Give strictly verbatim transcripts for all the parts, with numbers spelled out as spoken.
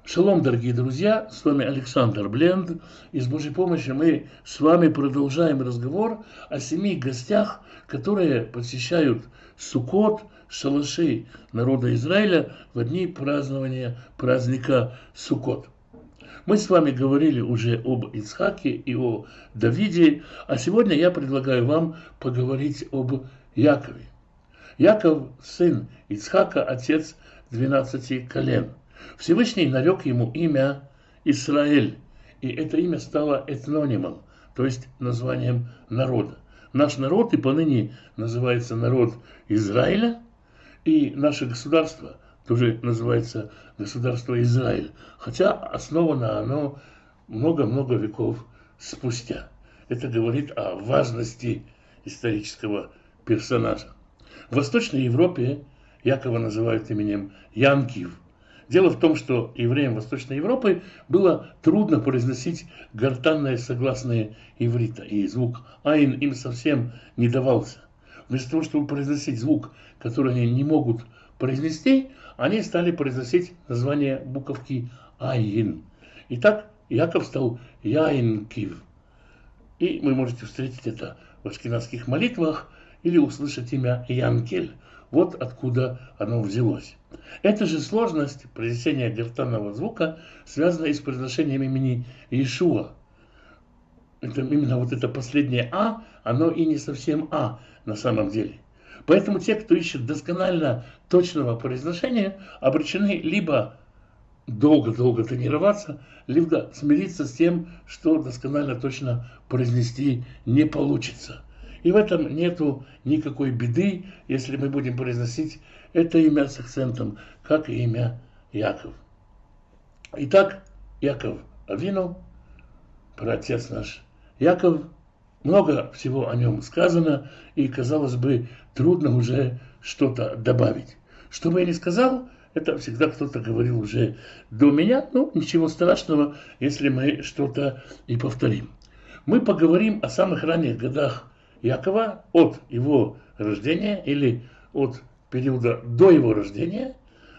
Шалом, дорогие друзья, с вами Александр Бленд, и с Божьей помощью мы с вами продолжаем разговор о семи гостях, которые посещают Суккот, шалаши народа Израиля в дни празднования праздника Суккот. Мы с вами говорили уже об Ицхаке и о Давиде, а сегодня я предлагаю вам поговорить об Якове. Яков – сын Ицхака, отец двенадцати колен. Всевышний нарек ему имя Исраэль, и это имя стало этнонимом, то есть названием народа. Наш народ и поныне называется народ Израиля, и наше государство тоже называется государство Израиль, хотя основано оно много-много веков спустя. Это говорит о важности исторического персонажа. В Восточной Европе Якова называют именем Янкив. Дело в том, что евреям Восточной Европы было трудно произносить гортанные согласные иврита, и звук «айн» им совсем не давался. Вместо того, чтобы произносить звук, который они не могут произнести, они стали произносить название буковки «айн». Итак, Яков стал Яинкив. И вы можете встретить это в ашкеназских молитвах или услышать имя Янкель. Вот откуда оно взялось. Эта же сложность произнесения гортанного звука связана и с произношением имени Иешуа. Это именно вот это последнее «а», оно и не совсем «а» на самом деле. Поэтому те, кто ищет досконально точного произношения, обречены либо долго-долго тренироваться, либо смириться с тем, что досконально точно произнести не получится. И в этом нету никакой беды, если мы будем произносить это имя с акцентом, как и имя Яков. Итак, Яков Авину, праотец наш Яков, много всего о нем сказано, и, казалось бы, трудно уже что-то добавить. Что бы я ни сказал, это всегда кто-то говорил уже до меня, ну, ничего страшного, если мы что-то и повторим. Мы поговорим о самых ранних годах Якова, от его рождения или от периода до его рождения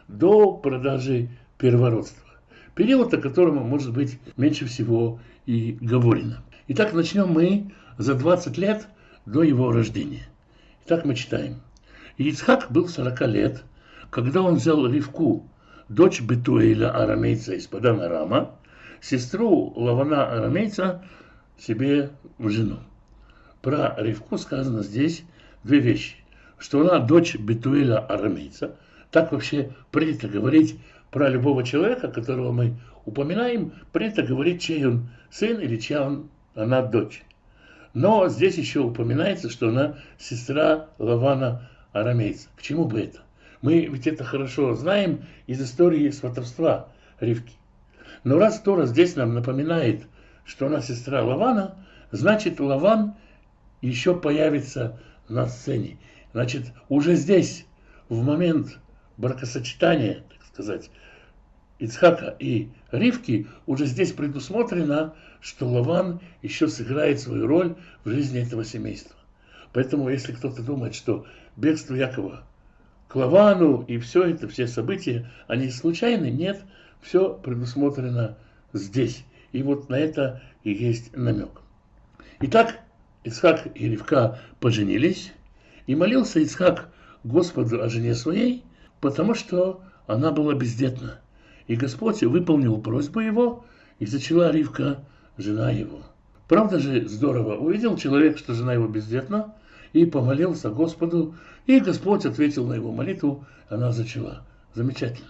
до продажи первородства. Период, о котором, может быть, меньше всего и говорено. Итак, начнем мы за двадцать лет до его рождения. Итак, мы читаем. Ицхак был сорока лет, когда он взял Ривку, дочь Бетуэля арамейца из Падан Арама, сестру Лавана арамейца, себе в жену. Про Ривку сказано здесь две вещи. Что она дочь Бетуэля арамейца. Так вообще принято говорить про любого человека, которого мы упоминаем. Принято говорить, чей он сын или чья он, она дочь. Но здесь еще упоминается, что она сестра Лавана арамейца. К чему бы это? Мы ведь это хорошо знаем из истории сватовства Ривки. Но раз Тора здесь нам напоминает, что она сестра Лавана, значит, Лаван еще появится на сцене. Значит, уже здесь, в момент бракосочетания, так сказать, Ицхака и Ривки, уже здесь предусмотрено, что Лаван еще сыграет свою роль в жизни этого семейства. Поэтому, если кто-то думает, что бегство Якова к Лавану и все это, все события, они случайны, нет, все предусмотрено здесь. И вот на это и есть намек. Итак, Ицхак и Ривка поженились, и молился Ицхак Господу о жене своей, потому что она была бездетна. И Господь выполнил просьбу его, и зачала Ривка, жена его. Правда же здорово, увидел человек, что жена его бездетна, и помолился Господу, и Господь ответил на его молитву, она зачала. Замечательно.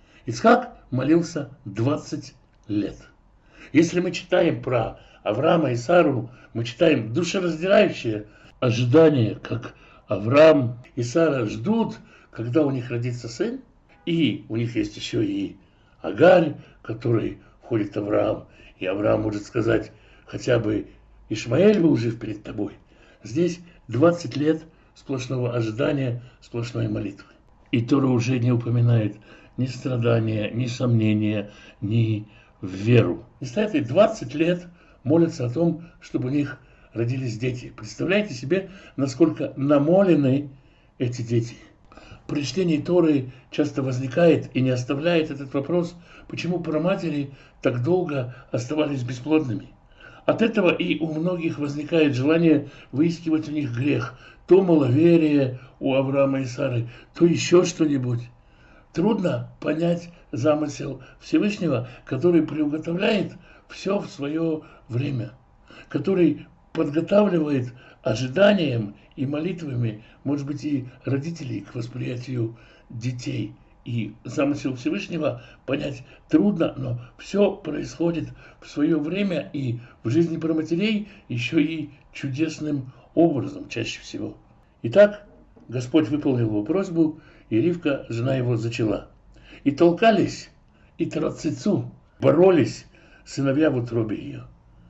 Ицхак молился двадцать лет. Если мы читаем про Авраама и Сару, мы читаем душераздирающее ожидание, как Авраам и Сара ждут, когда у них родится сын, и у них есть еще и Агарь, в который входит Авраам, и Авраам может сказать, хотя бы Ишмаэль был жив перед тобой. Здесь двадцать лет сплошного ожидания, сплошной молитвы. И Тора уже не упоминает ни страдания, ни сомнения, ни веру. И стоят и двадцать лет молятся о том, чтобы у них родились дети. Представляете себе, насколько намолены эти дети. при чтении Торы часто возникает и не оставляет этот вопрос, почему праматери так долго оставались бесплодными. От этого и у многих возникает желание выискивать у них грех. То маловерие у Авраама и Сары, то еще что-нибудь. Трудно понять замысел Всевышнего, который приуготовляет все в свое время, который подготавливает ожиданием и молитвами, может быть, и родителей к восприятию детей. И замысел Всевышнего понять трудно, но все происходит в свое время и в жизни праматерей еще и чудесным образом чаще всего. Итак, Господь выполнил его просьбу, и Ривка, жена его, зачала. И толкались, и тарацицу, боролись сыновья в утробе ее.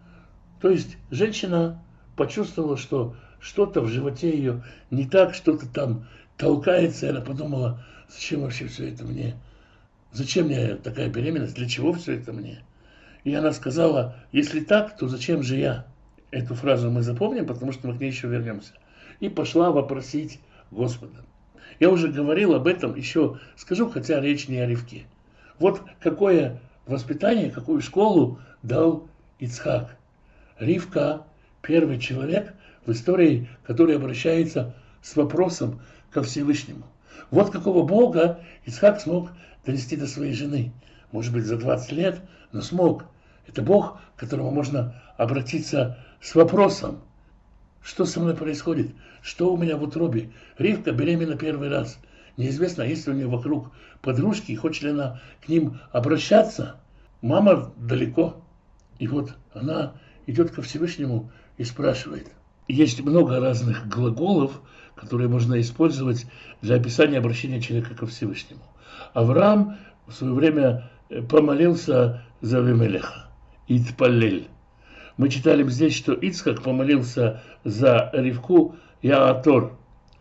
То есть женщина почувствовала, что что-то в животе ее не так, что-то там толкается, и она подумала, зачем вообще все это мне? Зачем мне такая беременность? Для чего все это мне? И она сказала, если так, то зачем же я? Эту фразу мы запомним, потому что мы к ней еще вернемся. И пошла вопросить Господа. Я уже говорил об этом, еще скажу, хотя речь не о Ривке. Вот какое воспитание, какую школу дал Ицхак. Ривка – первый человек в истории, который обращается с вопросом ко Всевышнему. Вот какого Бога Ицхак смог донести до своей жены. Может быть, за двадцать лет, но смог. Это Бог, к которому можно обратиться с вопросом. Что со мной происходит? Что у меня в утробе? Ривка беременна первый раз. Неизвестно, есть ли у нее вокруг подружки, и хочет ли она к ним обращаться. Мама далеко. И вот она идет ко Всевышнему и спрашивает. Есть много разных глаголов, которые можно использовать для описания обращения человека ко Всевышнему. Авраам в свое время помолился за Авимелеха. Итпалель. Мы читали здесь, что Ицхак помолился за Ривку Яатор.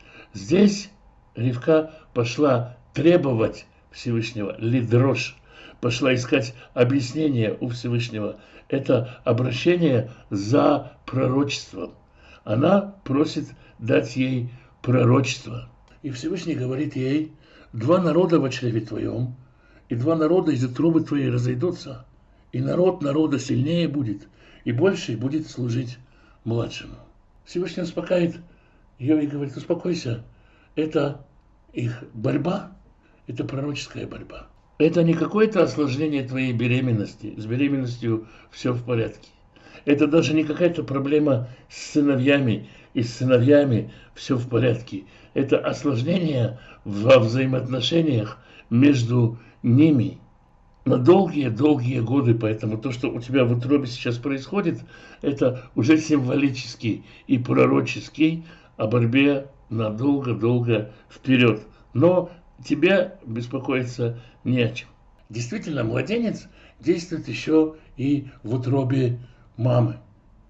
Здесь Ривка пошла требовать Всевышнего, лидрош, пошла искать объяснение у Всевышнего. Это обращение за пророчеством. Она просит дать ей пророчество. И Всевышний говорит ей, два народа во чреве твоем, и два народа из утробы твоей разойдутся, и народ народа сильнее будет, и больше будет служить младшему. Всевышний успокаивает ее и говорит, успокойся, это их борьба, это пророческая борьба. Это не какое-то осложнение твоей беременности, с беременностью все в порядке. Это даже не какая-то проблема с сыновьями, и с сыновьями все в порядке. Это осложнение во взаимоотношениях между ними на долгие-долгие годы. Поэтому то, что у тебя в утробе сейчас происходит, это уже символический и пророческий о борьбе на долго-долго вперед. Но тебе беспокоиться не о чем. Действительно, младенец действует еще и в утробе мамы.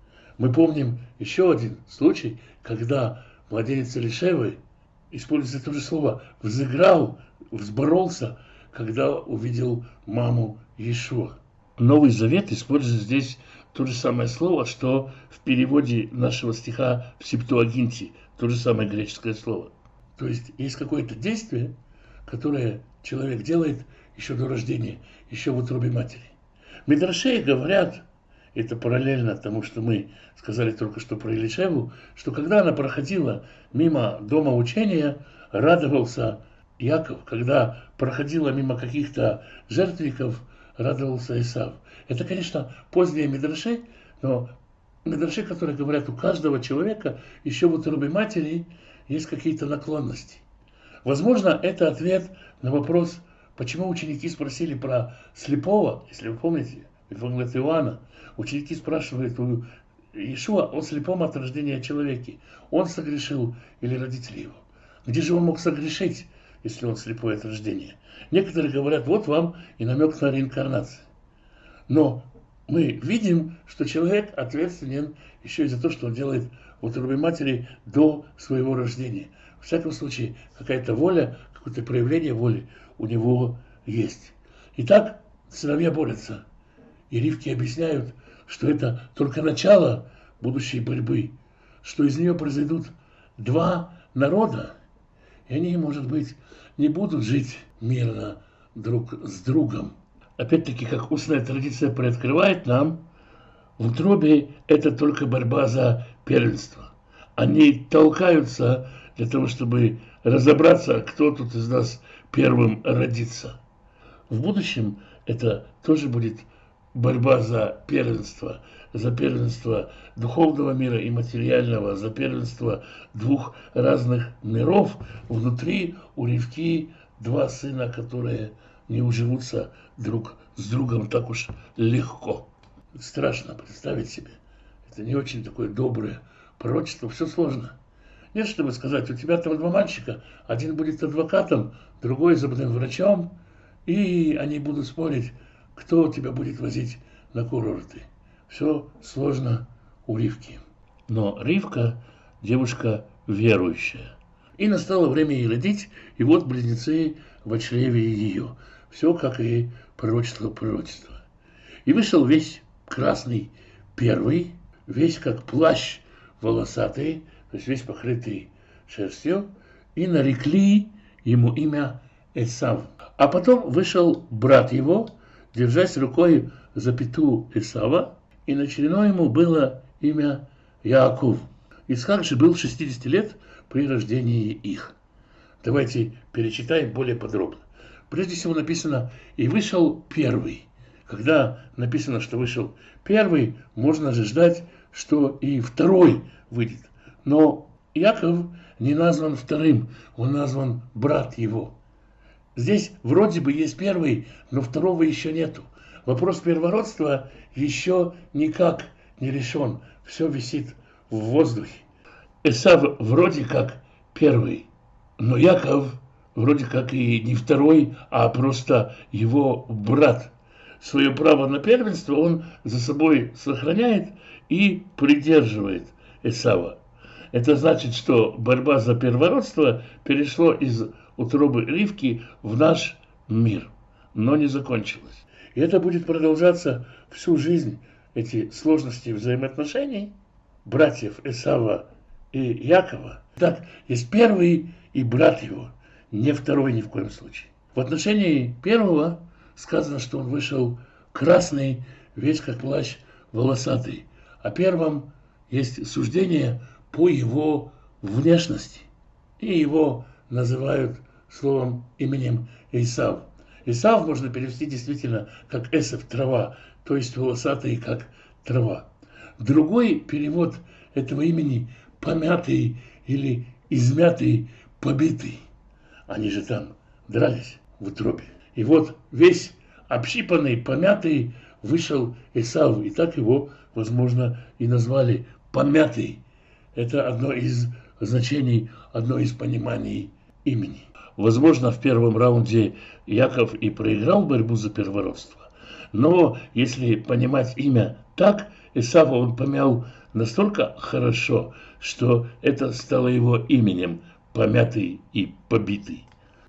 Мы помним еще один случай, когда младенец Элишевы, используется то же слово, взыграл, взборолся, когда увидел маму Иешуа. Новый Завет использует здесь то же самое слово, что в переводе нашего стиха в Септуагинте, то же самое греческое слово. То есть есть какое-то действие, которое человек делает еще до рождения, еще в утробе матери. Мидрашеи говорят, это параллельно тому, что мы сказали только что про Элишеву, что когда она проходила мимо дома учения, радовался Яков, когда проходила мимо каких-то жертвенников, радовался Исав. Это, конечно, поздние мидраши, но мидраши, которые говорят, у каждого человека еще в утробе матери есть какие-то наклонности. Возможно, это ответ на вопрос, почему ученики спросили про слепого, если вы помните, в Евангелии Иоанна, ученики спрашивают у Иешуа о слепом от рождения человеке. Он согрешил или родители его? Где же он мог согрешить, если он слепой от рождения? Некоторые говорят, вот вам и намек на реинкарнацию. Но мы видим, что человек ответственен еще и за то, что он делает в утробе матери до своего рождения. В всяком случае, какая-то воля, какое-то проявление воли у него есть. Итак, сыновья борются. И Ривки объясняют, что это только начало будущей борьбы, что из нее произойдут два народа. и они, может быть, не будут жить мирно друг с другом. Опять-таки, как устная традиция приоткрывает нам, в утробе это только борьба за первенство. Они толкаются для того, чтобы разобраться, кто тут из нас первым родится. В будущем это тоже будет борьба за первенство, за первенство духовного мира и материального, за первенство двух разных миров. Внутри у Ривки два сына, которые не уживутся друг с другом так уж легко. Страшно представить себе. Это не очень такое доброе пророчество, все сложно. Нет, чтобы сказать, у тебя там два мальчика, один будет адвокатом, другой зубным врачом, и они будут спорить, кто тебя будет возить на курорты. Все сложно у Ривки. Но Ривка девушка верующая. И настало время ей родить, и вот близнецы в чреве ее. Все, как и пророчество пророчество. И вышел весь красный первый, весь как плащ волосатый, то есть весь покрытый шерстью, и нарекли ему имя Эсав. А потом вышел брат его, держась рукой за пяту Эсава, и началено ему было имя Яаков. Исхак же был шестидесяти лет при рождении их. Давайте перечитаем более подробно. Прежде всего написано «и вышел первый». Когда написано, что вышел первый, можно же ждать, что и второй выйдет. Но Яков не назван вторым, он назван брат его. Здесь вроде бы есть первый, но второго еще нету. Вопрос первородства еще никак не решен. Все висит в воздухе. Эсав вроде как первый, но Яков вроде как и не второй, а просто его брат. Свое право на первенство он за собой сохраняет и придерживает Эсава. Это значит, что борьба за первородство перешла из утробы Ривки в наш мир, но не закончилась. И это будет продолжаться всю жизнь, эти сложности взаимоотношений братьев Эсава и Якова. Так, есть первый и брат его, не второй ни в коем случае. В отношении первого сказано, что он вышел красный, весь как плащ волосатый. О первом есть суждение по его внешности. И его называют словом, именем Исав. Исав можно перевести действительно как Эсав, трава, то есть волосатый, как трава. Другой перевод этого имени помятый или измятый, побитый. Они же там дрались в утробе. И вот весь общипанный, помятый вышел Исав, и так его, возможно, и назвали помятый. Это одно из значений, одно из пониманий имени. Возможно, в первом раунде Яков и проиграл борьбу за первородство. Но если понимать имя так, Исава он помял настолько хорошо, что это стало его именем, помятый и побитый.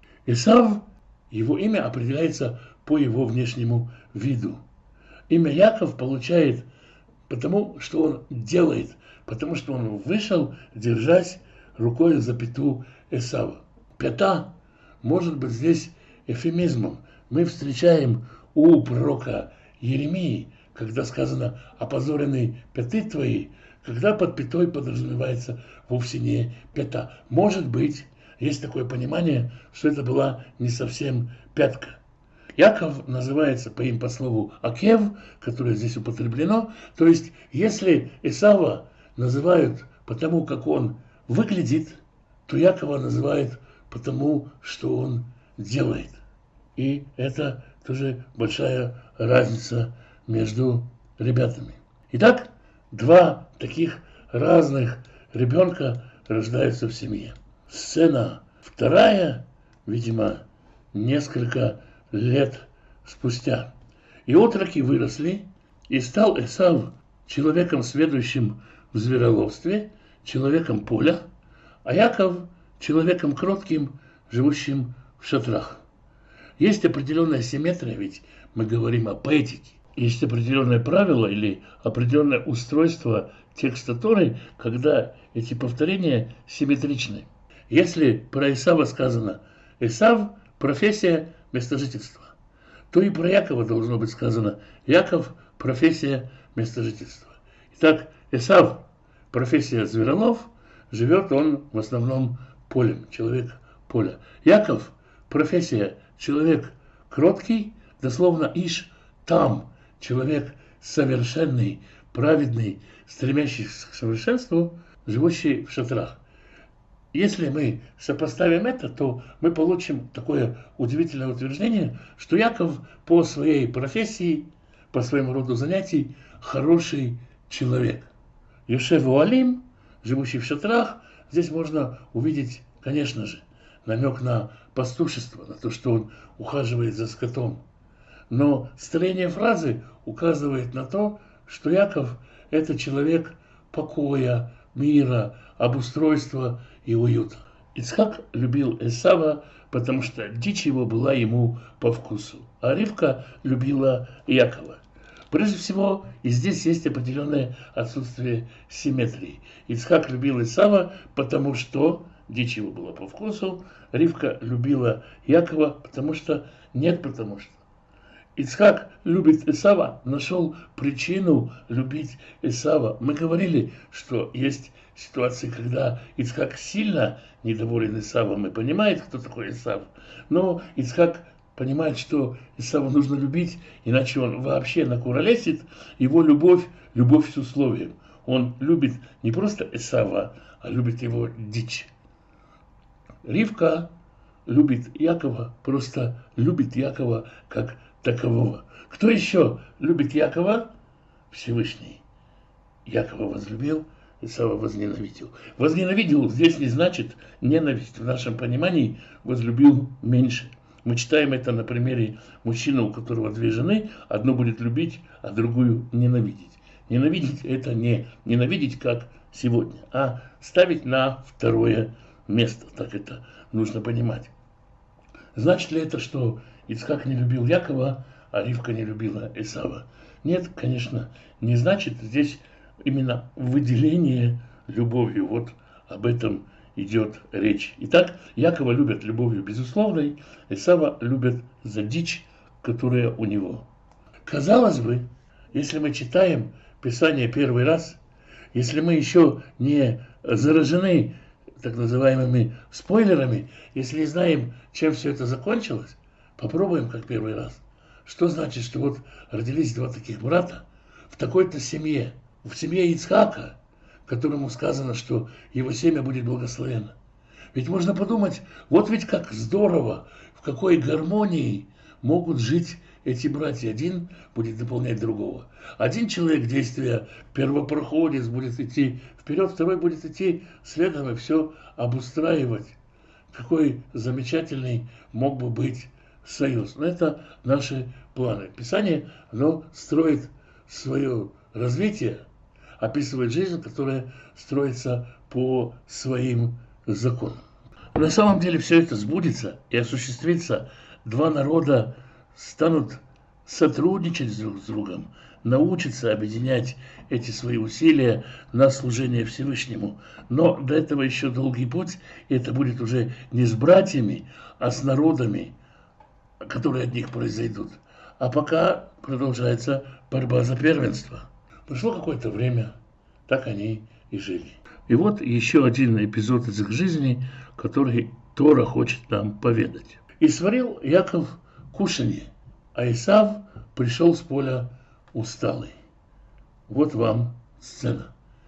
Исав, его имя определяется по его внешнему виду. Имя Яков получает потому, что он делает, потому что он вышел, держась рукой за пяту Эсава. Пята может быть здесь эвфемизмом. Мы встречаем у пророка Еремии, когда сказано «опозорены пяты твои», когда под пятой подразумевается вовсе не пята. Может быть, есть такое понимание, что это была не совсем пятка. Яков называется по им по слову Акев, которое здесь употреблено. То есть, если Исава называют потому, как он выглядит, то Якова называют потому, что он делает. И это тоже большая разница между ребятами. Итак, два таких разных ребенка рождаются в семье. Сцена вторая, видимо, несколько лет спустя. И отроки выросли, и стал Эсав человеком, сведущим в звероловстве, человеком поля, а Яков человеком кротким, живущим в шатрах. Есть определенная симметрия, ведь мы говорим о поэтике. Есть определенное правило или определенное устройство текста Торы, когда эти повторения симметричны. Если про Исава сказано «Исав – профессия, место жительства», то и про Якова должно быть сказано «Яков – профессия, место жительства». Итак, Исав – профессия зверолов, живет он в основном полем, человек поля. Яков – профессия человек кроткий, дословно иш там, человек совершенный, праведный, стремящийся к совершенству, живущий в шатрах. Если мы сопоставим это, то мы получим такое удивительное утверждение, что Яков по своей профессии, по своему роду занятий, хороший человек. Йошев Уалим, живущий в шатрах, здесь можно увидеть, конечно же, намек на пастушество, на то, что он ухаживает за скотом. Но строение фразы указывает на то, что Яков – это человек покоя, мира, обустройства и уюта. Ицхак любил Эсава, потому что дичь его была ему по вкусу, а Ривка любила Якова. Прежде всего, и здесь есть определенное отсутствие симметрии. Ицхак любил Эсава, потому что дичь его была по вкусу, Ривка любила Якова, потому что нет, потому что. Ицхак любит Эсава, нашел причину любить Эсава. Мы говорили, что есть ситуации, когда Ицхак сильно недоволен Эсавом и понимает, кто такой Эсав. Но Ицхак понимает, что Эсава нужно любить, иначе он вообще накуролесит. Его любовь, любовь с условием. Он любит не просто Эсава, а любит его дичь. Ривка любит Якова, просто любит Якова как такового. Кто еще любит Якова? Всевышний. Якова возлюбил, Исава возненавидел. Возненавидел здесь не значит ненависть. В нашем понимании возлюбил меньше. Мы читаем это на примере мужчины, у которого две жены. Одну будет любить, а другую ненавидеть. Ненавидеть – это не ненавидеть, как сегодня, а ставить на второе место. Так это нужно понимать. Значит ли это, что Ицхак не любил Якова, а Ривка не любила Эсава? Нет, конечно, не значит. Здесь именно выделение любовью. Вот об этом идет речь. Итак, Якова любят любовью безусловной, Эсава любят за дичь, которая у него. Казалось бы, если мы читаем Писание первый раз, если мы еще не заражены так называемыми спойлерами, если не знаем, чем все это закончилось, попробуем как первый раз. Что значит, что вот родились два таких брата в такой-то семье, в семье Ицхака, которому сказано, что его семя будет благословенно. Ведь можно подумать, вот ведь как здорово, в какой гармонии могут жить эти братья. Один будет дополнять другого. Один человек действия первопроходец будет идти вперед, второй будет идти следом и все обустраивать. Какой замечательный мог бы быть союз. Но это наши планы. Писание, оно строит свое развитие, описывает жизнь, которая строится по своим законам. На самом деле все это сбудется и осуществится. Два народа станут сотрудничать друг с другом, научатся объединять эти свои усилия на служение Всевышнему. Но до этого еще долгий путь, и это будет уже не с братьями, а с народами, которые от них произойдут. А пока продолжается борьба за первенство. Прошло какое-то время, так они и жили. И вот еще один эпизод из их жизни, который Тора хочет нам поведать. «И сварил Яков кушанье, а Исав пришел с поля усталый». Вот вам сцена.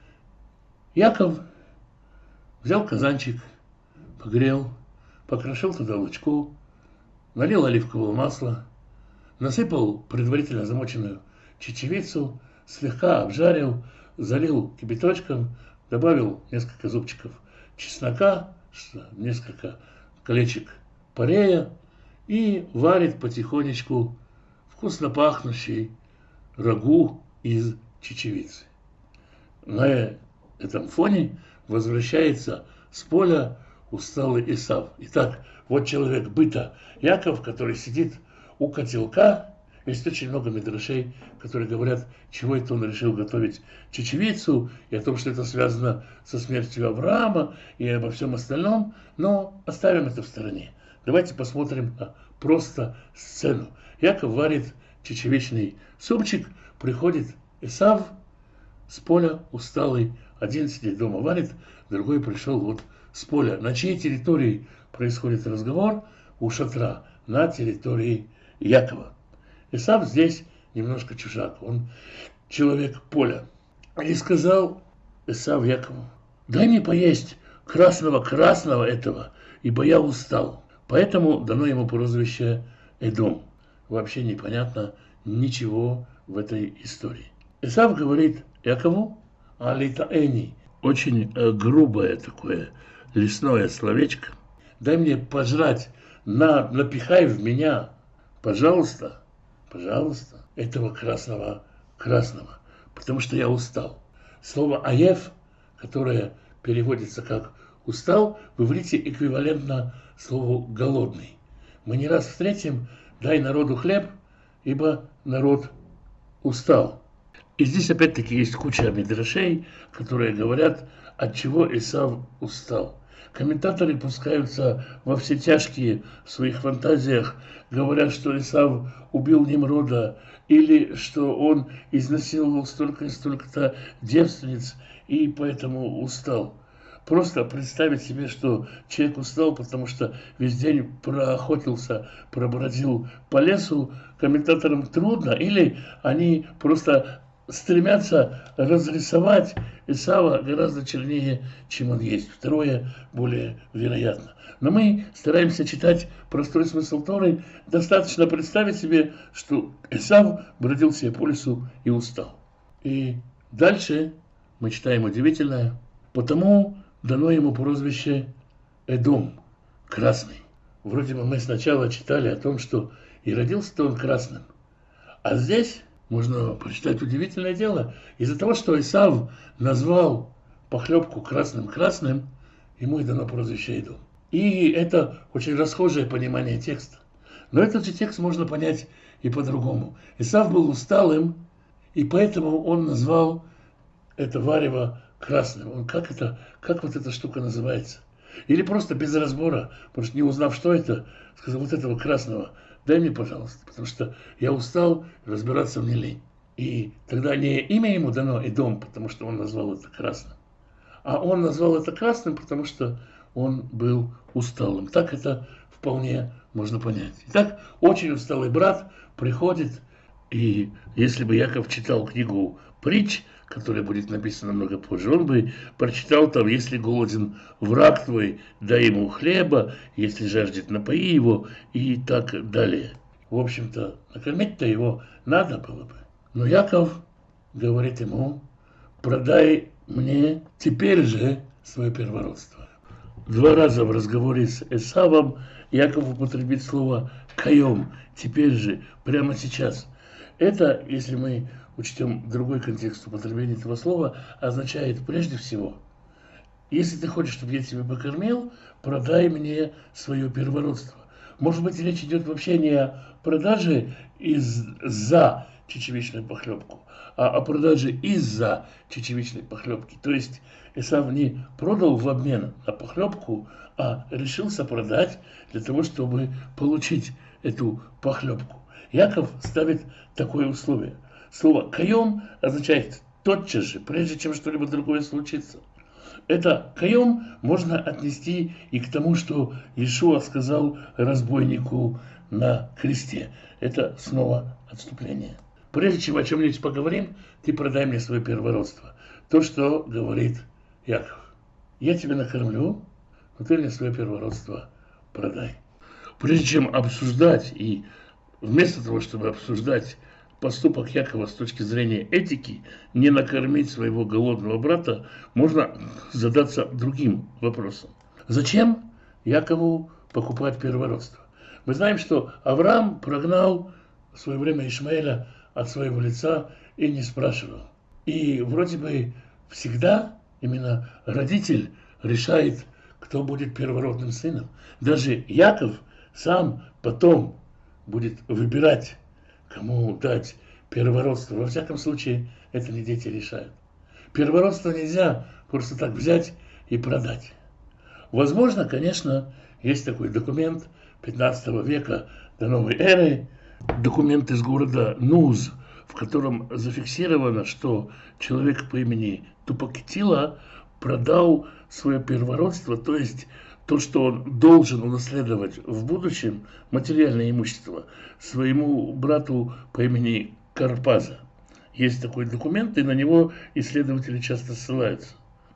Яков взял казанчик, погрел, покрошил туда лучку, налил оливкового масла, насыпал предварительно замоченную чечевицу, слегка обжарил, залил кипяточком, добавил несколько зубчиков чеснока, несколько колечек парея и варит потихонечку вкусно пахнущий рагу из чечевицы. На этом фоне возвращается с поля усталый Исав. Итак, вот человек быта Яков, который сидит у котелка Есть очень много мидрашей, которые говорят, чего это он решил готовить чечевицу, и о том, что это связано со смертью Авраама, и обо всем остальном, но оставим это в стороне. Давайте посмотрим на просто сцену. Яков варит чечевичный супчик, приходит Эсав с поля усталый, один сидит дома варит, другой пришел вот с поля. На чьей территории происходит разговор? У шатра, на территории Якова. Эсав здесь немножко чужак, он человек поля. И сказал Эсав Якову: дай мне поесть красного-красного этого, ибо я устал. Поэтому дано ему прозвище Эдом. Вообще непонятно ничего в этой истории. Эсав говорит Якову: алитаэни, очень э, грубое такое лесное словечко. Дай мне пожрать, на, напихай в меня, пожалуйста, пожалуйста, этого красного красного, потому что я устал. Слово аев, которое переводится как устал, в иврите эквивалентно слову голодный. Мы не раз встретим: дай народу хлеб, ибо народ устал. И здесь опять-таки есть куча мидрашей, которые говорят, от чего Эсав устал. Комментаторы пускаются во все тяжкие в своих фантазиях, говорят, что Эсав убил Немрода, или что он изнасиловал столько и столько-то девственниц, и поэтому устал. Просто представить себе, что человек устал, потому что весь день проохотился, пробродил по лесу, комментаторам трудно, или они просто стремятся разрисовать Эсава гораздо чернее, чем он есть. Второе более вероятно. Но мы стараемся читать простой смысл Торы. Достаточно представить себе, что Эсав бродил себе по лесу и устал. И дальше мы читаем удивительное. Потому дано ему прозвище Эдом, красный. Вроде бы мы сначала читали о том, что и родился-то он красным. А здесь можно прочитать удивительное дело. Из-за того, что Эсав назвал похлебку красным-красным, ему и дано прозвище Эдом. И это очень расхожее понимание текста. Но этот же текст можно понять и по-другому. Эсав был усталым, и поэтому он назвал это варево красным. Он, как, это, как вот эта штука называется? Или просто без разбора, потому что не узнав, что это, сказал: вот этого красного дай мне, пожалуйста, потому что я устал, разбираться мне лень. И тогда не имя ему дано Эдом, потому что он назвал это красным, а он назвал это красным, потому что он был усталым. Так это вполне можно понять. Итак, очень усталый брат приходит, и если бы Яков читал книгу притч, которая будет написана много позже, он бы прочитал там: если голоден враг твой, дай ему хлеба, если жаждет, напои его, и так далее. В общем-то, накормить-то его надо было бы. Но Яков говорит ему: продай мне теперь же свое первородство. Два раза в разговоре с Эсавом Яков употребит слово «каем», теперь же, прямо сейчас. Это, если мы учтем другой контекст употребления этого слова, означает прежде всего: если ты хочешь, чтобы я тебя покормил, продай мне свое первородство. Может быть, речь идет вообще не о продаже из-за чечевичную похлебку, а о продаже из-за чечевичной похлебки. То есть Эсав не продал в обмен на похлебку, а решился продать для того, чтобы получить эту похлебку. Яков ставит такое условие. Слово «каем» означает тотчас же, прежде чем что-либо другое случится. Это «каем» можно отнести и к тому, что Иешуа сказал разбойнику на кресте. Это снова отступление. Прежде чем о чем-нибудь поговорим, ты продай мне свое первородство. То, что говорит Яков. Я тебя накормлю, но ты мне свое первородство продай. Прежде чем обсуждать, и вместо того, чтобы обсуждать поступок Якова с точки зрения этики, не накормить своего голодного брата, можно задаться другим вопросом. Зачем Якову покупать первородство? Мы знаем, что Авраам прогнал в свое время Ишмаэля от своего лица и не спрашивал. И вроде бы всегда именно родитель решает, кто будет первородным сыном. Даже Яков сам потом будет выбирать, кому дать первородство. Во всяком случае, это не дети решают. Первородство нельзя просто так взять и продать. Возможно, конечно, есть такой документ пятнадцатого века до новой эры, документ из города Нуз, в котором зафиксировано, что человек по имени Тупакетила продал свое первородство, то есть то, что он должен унаследовать в будущем, материальное имущество, своему брату по имени Карпаза. Есть такой документ, и на него исследователи часто ссылаются.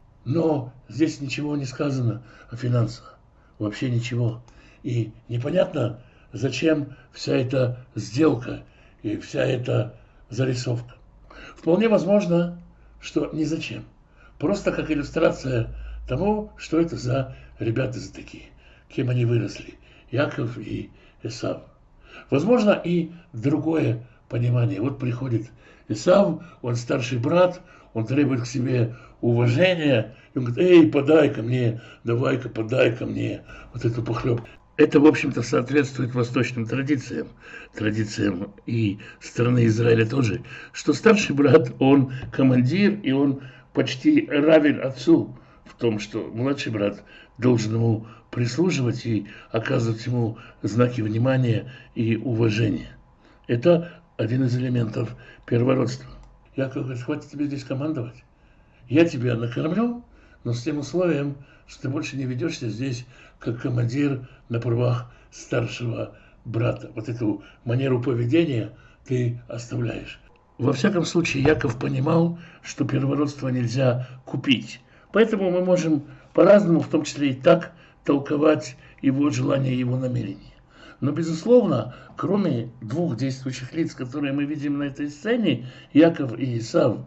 Но здесь ничего не сказано о финансах. Вообще ничего. И непонятно, зачем вся эта сделка и вся эта зарисовка. Вполне возможно, что ни зачем. Просто как иллюстрация того, что это за ребята за такие, кем они выросли, Яков и Эсав. Возможно, и другое понимание. Вот приходит Эсав, он старший брат, он требует к себе уважения, и он говорит: эй, подай-ка мне, давай-ка, подай-ка мне вот эту похлебку. Это, в общем-то, соответствует восточным традициям, традициям и страны Израиля тоже, что старший брат, он командир, и он почти равен отцу в том, что младший брат должен ему прислуживать и оказывать ему знаки внимания и уважения. Это один из элементов первородства. Яков говорит: хватит тебе здесь командовать. Я тебя накормлю, но с тем условием, что ты больше не ведешься здесь как командир на правах старшего брата. Вот эту манеру поведения ты оставляешь. Во всяком случае, Яков понимал, что первородство нельзя купить. Поэтому мы можем по-разному, в том числе и так, толковать его желания, его намерения. Но, безусловно, кроме двух действующих лиц, которые мы видим на этой сцене, Яков и Исав,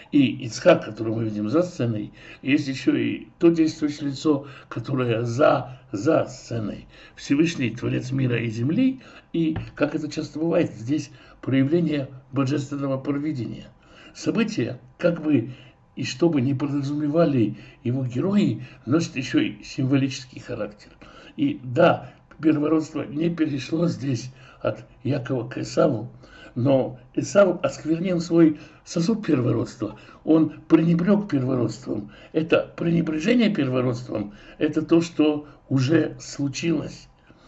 и Ицхак, которого мы видим за сценой, есть еще и то действующее лицо, которое за, за сценой. Всевышний Творец мира и земли, и, как это часто бывает, здесь проявление божественного провидения. События, как бы и что бы ни подразумевали его герои, носят еще и символический характер. И да, первородство не перешло здесь от Якова к Исаву, но Исав осквернил свой сосуд первородства. Он пренебрег первородством. Это пренебрежение первородством, это то, что уже случилось.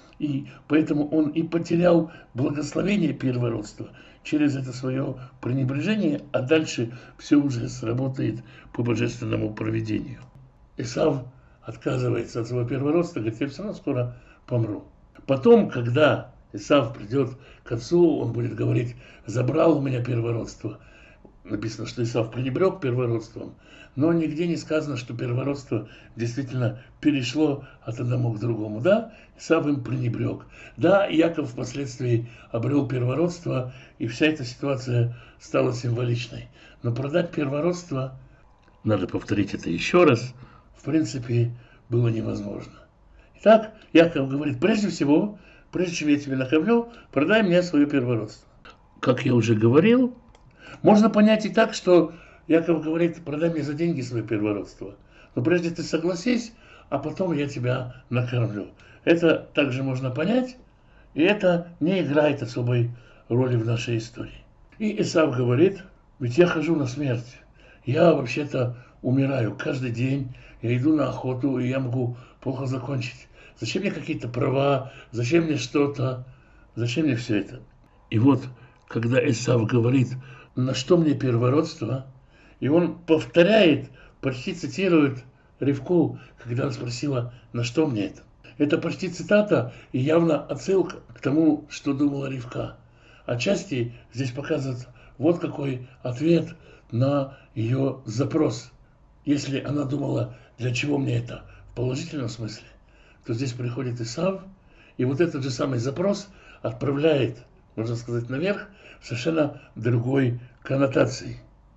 И поэтому он и потерял благословение первородства через это свое пренебрежение, а дальше все уже сработает по божественному провидению. Исав отказывается от своего первородства, говорит: я все равно скоро помру. Потом, когда Исав придет к отцу, он будет говорить: забрал у меня первородство. Написано, что Исав пренебрег первородством, но нигде не сказано, что первородство действительно перешло от одного к другому. Да, Исав им пренебрег. Да, Яков впоследствии обрел первородство, и вся эта ситуация стала символичной. Но продать первородство, надо повторить это еще раз, в принципе, было невозможно. Итак, Яков говорит: прежде всего, прежде чем я тебя накормлю, продай мне свое первородство. Как я уже говорил, можно понять и так, что Яков говорит: продай мне за деньги свое первородство. Но прежде ты согласись, а потом я тебя накормлю. Это также можно понять, и это не играет особой роли в нашей истории. И Исав говорит: ведь я хожу на смерть. Я вообще-то умираю каждый день, я иду на охоту, и я могу плохо закончить. Зачем мне какие-то права? Зачем мне что-то? Зачем мне все это? И вот, когда Исав говорит: на что мне первородство? И он повторяет, почти цитирует Ривку, когда она спросила: на что мне это? Это почти цитата и явно отсылка к тому, что думала Ривка. Отчасти здесь показывает вот какой ответ на ее запрос. Если она думала, для чего мне это в положительном смысле, то здесь приходит Исав, и вот этот же самый запрос отправляет, можно сказать, наверх, совершенно другой коннотацией.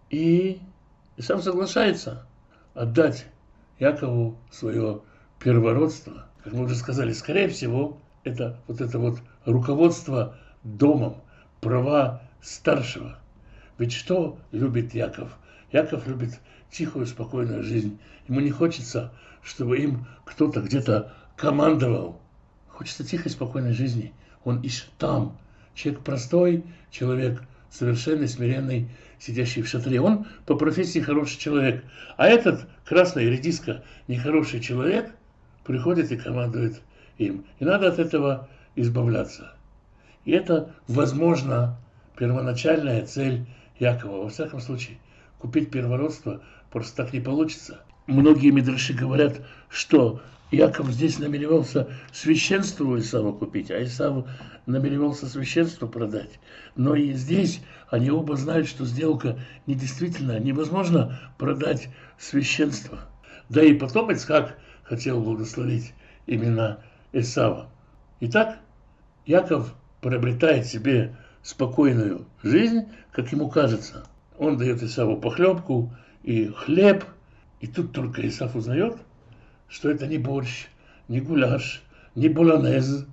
И Исав соглашается отдать Якову свое первородство. Как мы уже сказали, скорее всего, это вот это вот руководство домом, права старшего. Ведь что любит Яков? Яков любит тихую, спокойную жизнь. Ему не хочется, чтобы им кто-то где-то командовал. Хочется тихой, спокойной жизни. Он ищет там, человек простой, человек совершенный, смиренный, сидящий в шатре. Он по профессии хороший человек. А этот красный редиска, нехороший человек, приходит и командует им. И надо от этого избавляться. И это, возможно, первоначальная цель Якова. Во всяком случае, купить первородство просто так не получится. Многие мидраши говорят, что Яков здесь намеревался священство у Исава купить, а Исав намеревался священство продать. Но и здесь они оба знают, что сделка недействительна. Невозможно продать священство. Да и потом Ицхак хотел благословить именно Исава. Итак, Яков приобретает себе спокойную жизнь, как ему кажется. Он дает Исаву похлебку и хлеб. И тут только Исав узнает, что это не борщ, не гуляш, не болонез,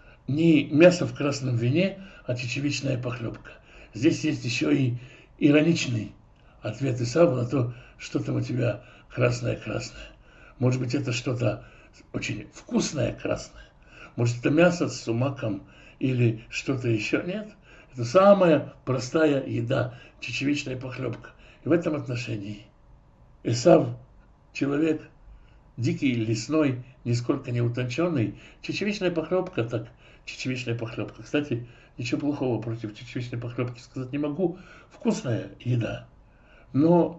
не мясо в красном вине, а чечевичная похлебка. Здесь есть еще и ироничный ответ Исава на то, что там у тебя красное-красное. Может быть, это что-то очень вкусное красное. Может, это мясо с сумаком или что-то еще. Нет, это самая простая еда, чечевичная похлебка. И в этом отношении Исав человек дикий, лесной, нисколько не утонченный. Чечевичная похлебка, так, чечевичная похлебка. Кстати, ничего плохого против чечевичной похлебки сказать не могу. Вкусная еда, но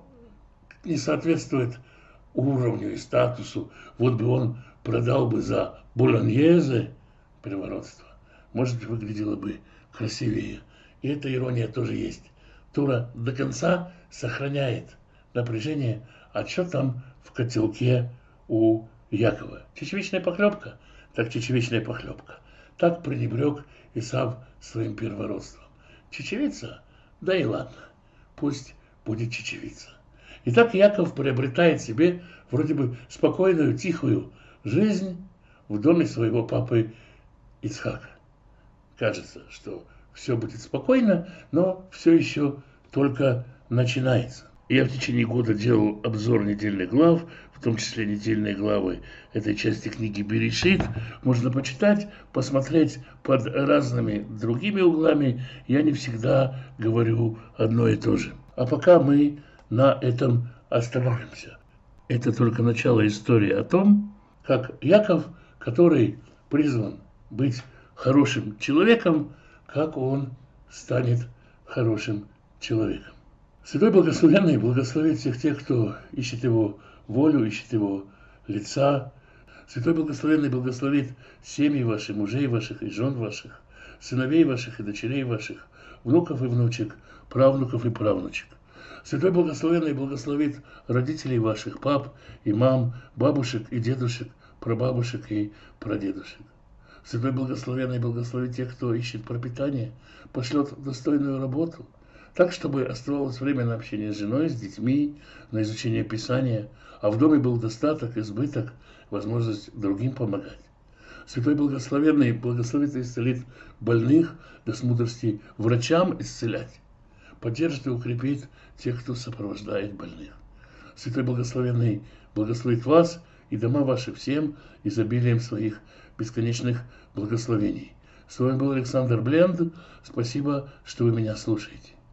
не соответствует уровню и статусу. Вот бы он продал бы за болоньезе первородство. Может быть, выглядело бы красивее. И эта ирония тоже есть. Тора до конца сохраняет напряжение, а что там в котелке у Якова. Чечевичная похлебка, так чечевичная похлебка. Так пренебрег Исав своим первородством. Чечевица? Да и ладно, пусть будет чечевица. Итак, Яков приобретает себе вроде бы спокойную, тихую жизнь в доме своего папы Ицхака. Кажется, что все будет спокойно, но все еще только начинается. Я в течение года делал обзор недельных глав, в том числе недельные главы этой части книги Берешит. Можно почитать, посмотреть под разными другими углами. Я не всегда говорю одно и то же. А пока мы на этом остановимся. Это только начало истории о том, как Яков, который призван быть хорошим человеком, как он станет хорошим человеком. Святой Благословенный благословит всех тех, кто ищет Его волю, ищет Его лица. Святой Благословенный благословит семьи ваши, мужей ваших и жен ваших, сыновей ваших и дочерей ваших, внуков и внучек, правнуков и правнучек. Святой Благословенный благословит родителей ваших, пап и мам, бабушек и дедушек, прабабушек и прадедушек. Святой Благословенный благословит тех, кто ищет пропитание, пошлет достойную работу, так, чтобы оставалось время на общение с женой, с детьми, на изучение Писания, а в доме был достаток, избыток, возможность другим помогать. Святой Благословенный благословит и исцелит больных, даст мудрости врачам исцелять, поддержит и укрепит тех, кто сопровождает больных. Святой Благословенный благословит вас и дома ваши всем изобилием своих бесконечных благословений. С вами был Александр Бленд. Спасибо, что вы меня слушаете.